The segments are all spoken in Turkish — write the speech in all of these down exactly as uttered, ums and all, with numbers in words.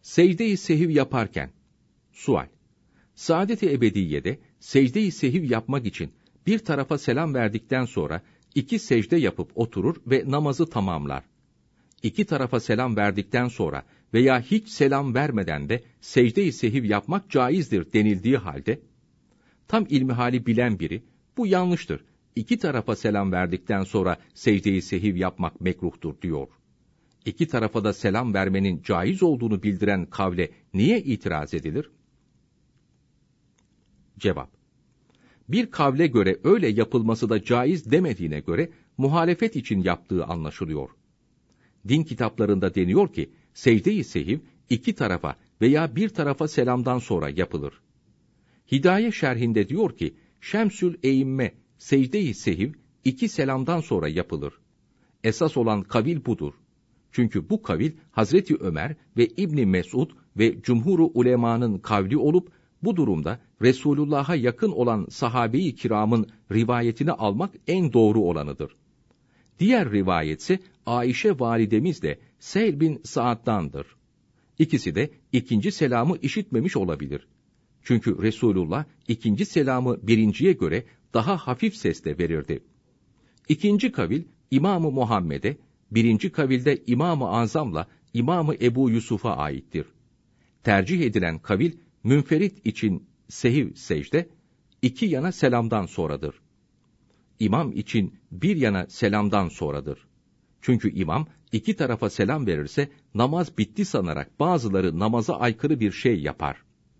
Secde-i sehiv yaparken, sual, Saadet-i Ebediye'de secde-i sehiv yapmak için bir tarafa selam verdikten sonra iki secde yapıp oturur ve namazı tamamlar. İki tarafa selam verdikten sonra veya hiç selam vermeden de secde-i sehiv yapmak caizdir denildiği halde, tam ilmihali bilen biri, bu yanlıştır, İki tarafa selam verdikten sonra secde-i sehiv yapmak mekruhtur diyor. İki tarafa da selam vermenin caiz olduğunu bildiren kavle niye itiraz edilir? Cevap: Bir kavle göre öyle yapılması da caiz demediğine göre muhalefet için yaptığı anlaşılıyor. Din kitaplarında deniyor ki, secde-i sehiv iki tarafa veya bir tarafa selamdan sonra yapılır. Hidaye şerhinde diyor ki, Şemsül E'imme, secde-i sehiv iki selamdan sonra yapılır. Esas olan kavil budur. Çünkü bu kavil Hazreti Ömer ve İbni Mesud ve cumhur-u ulemanın kavli olup, bu durumda Resulullah'a yakın olan sahabe-i kiramın rivayetini almak en doğru olanıdır. Diğer rivayetse Ayşe validemiz de Sehl bin Sa'd'dandır. İkisi de ikinci selamı işitmemiş olabilir. Çünkü Resulullah ikinci selamı birinciye göre daha hafif sesle verirdi. İkinci kavil İmam-ı Muhammed'e, birinci kavilde İmam-ı Azam'la İmam-ı Ebu Yusuf'a aittir. Tercih edilen kavil, münferit için sehiv secde, iki yana selamdan sonradır. İmam için bir yana selamdan sonradır. Çünkü imam iki tarafa selam verirse, namaz bitti sanarak bazıları namaza aykırı bir şey yapar.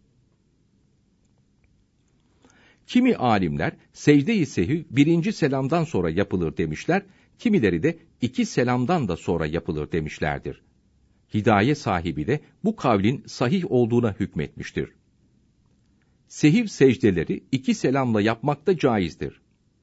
Kimi alimler, secde-i sehiv birinci selamdan sonra yapılır demişler, kimileri de iki selamdan da sonra yapılır demişlerdir. Hidaye sahibi de bu kavlin sahih olduğuna hükmetmiştir. Sehiv secdeleri iki selamla yapmak da caizdir.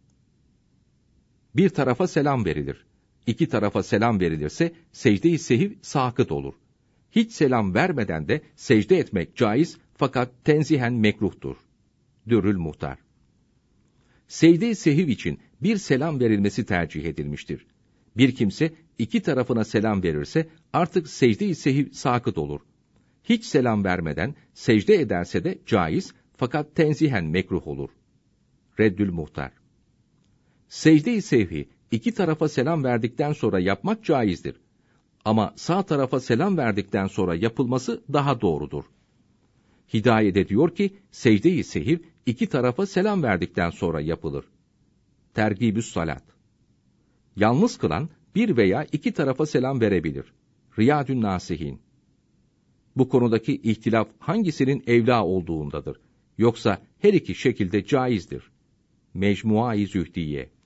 Bir tarafa selam verilir. İki tarafa selam verilirse secde-i sehiv sakıt olur. Hiç selam vermeden de secde etmek caiz fakat tenzihen mekruhtur. Dürrül Muhtar. Secde-i sehiv için bir selam verilmesi tercih edilmiştir. Bir kimse iki tarafına selam verirse artık secde-i sehiv sakıt olur. Hiç selam vermeden secde ederse de caiz fakat tenzihen mekruh olur. Reddül Muhtar. Secde-i sehvi iki tarafa selam verdikten sonra yapmak caizdir. Ama sağ tarafa selam verdikten sonra yapılması daha doğrudur. Hidayede diyor ki, secde-i sehiv iki tarafa selam verdikten sonra yapılır. Tergibü's salat. Yalnız kılan bir veya iki tarafa selam verebilir. Riyadün Nasihin. Bu konudaki ihtilaf hangisinin evla olduğundadır. Yoksa her iki şekilde caizdir. Mecmua-i Zühdiye.